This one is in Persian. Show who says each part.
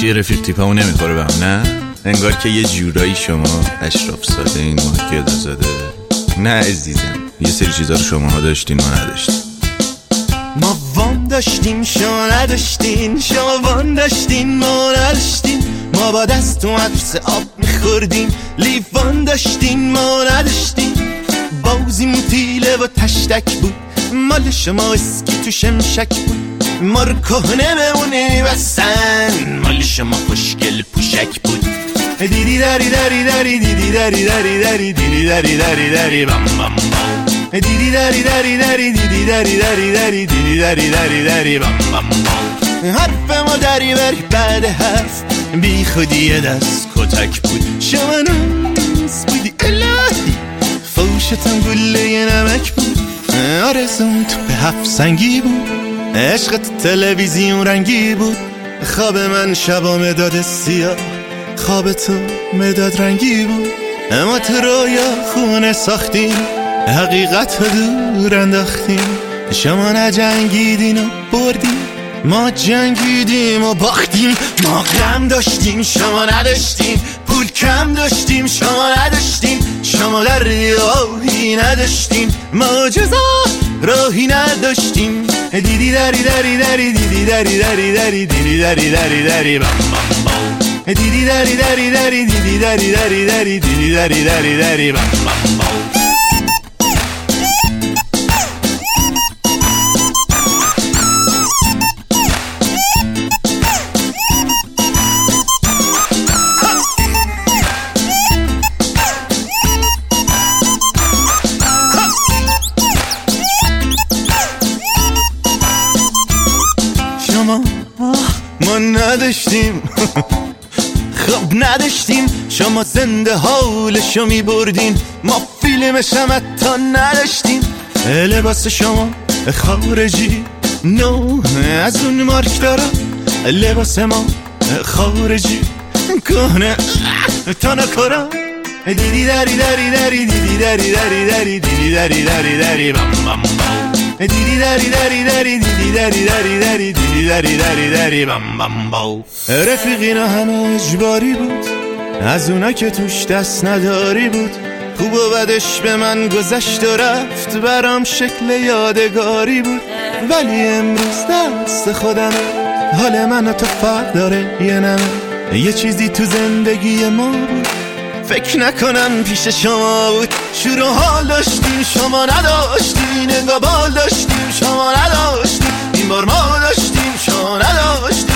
Speaker 1: یه رفیق تیپمون نمیخوره به هم، نه؟ انگار که یه جورایی شما اشراف ساده این ماه گدا زاده. نه عزیزم، یه سری چیزا رو شماها داشتین ما نداشتیم.
Speaker 2: ما وام داشتیم شما نداشتین، شما وام داشتین ما نداشتین. ما با دست تو مدرسه آب میخوردیم، لیوان داشتین ما نداشتین. بازیم تیله و تشتک بود، مال شما اسکی تو شمشک بود. ما رو کهنه بمونه بسن، مال شما خوشگل پوشک بود. دیدی داری داری داری دیدی داری داری داری دیدی داری داری داری بام بام بام. دیدی داری داری داری دیدی داری داری داری دیدی داری داری داری بام بام بام. حرف ما داری بری بعد حرف، بی خودی دست کتک بود. شما ناز بودی الهی، فوشتم گله نمک بود. آرزوم تو به هفت سنگی بود، عشقت تلویزیون رنگی بود. خواب من شبا مداد سیاه، خواب تو مداد رنگی بود. اما تو رویا خونه ساختیم، حقیقت رو دور انداختیم. شما نجنگیدین و بردیم، ما جنگیدیم و باختیم. ما غم داشتیم شما نداشتیم، پول کم داشتیم شما نداشتیم. شما در راهی نداشتیم، ما جزا راهی نداشتیم. دیدی داری داری داری دیدی داری داری داری دیدی داری داری داری بام بام بام. دیدی داری داری داری دیدی داری داری داری دیدی داری داری داری بام بام بام. ما نداشتیم خب نداشتیم. شما زنده حالشو می بردین، ما فیلمش هم حتی نداشتیم. لباس شما خارجی نو از اون مارک دارم، لباس ما خارجی کهنه تا نکرم. دیدی داری داری داری دیدی داری داری داری دیدی داری داری داری بام بام بام. دیدی داری داری داری دیدی داری داری داری دیدی داری داری داری بام بام بام. رفیقینا همه اجباری بود، از اونا که توش دست نداری بود. خوب و بدش به من گذشت و رفت، برام شکل یادگاری بود. ولی امروز دست خودمه، حال من و تو فرق داره یه نمه. یه چیزی تو زندگی ما بود، فکر نکنم پیش شما بود. شور و حال داشتیم شما نداشتیم، نگاه بال داشتیم شما نداشتیم. این بار ما داشتیم شما نداشتیم.